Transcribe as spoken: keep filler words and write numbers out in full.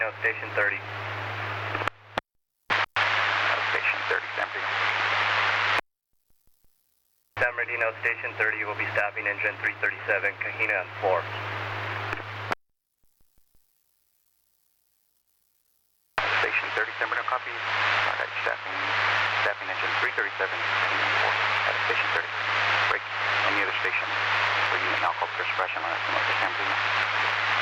Bernardino, Station thirty. Station thirty, San Bernardino. San Bernardino, Station thirty, will be stopping engine three thirty-seven, Kahina on four. Station thirty, San Bernardino, copy. Alright, staffing, staffing engine three thirty-seven, Kahina on four. At Station thirty. Break. Any other station where you now call for expression on San Bernardino.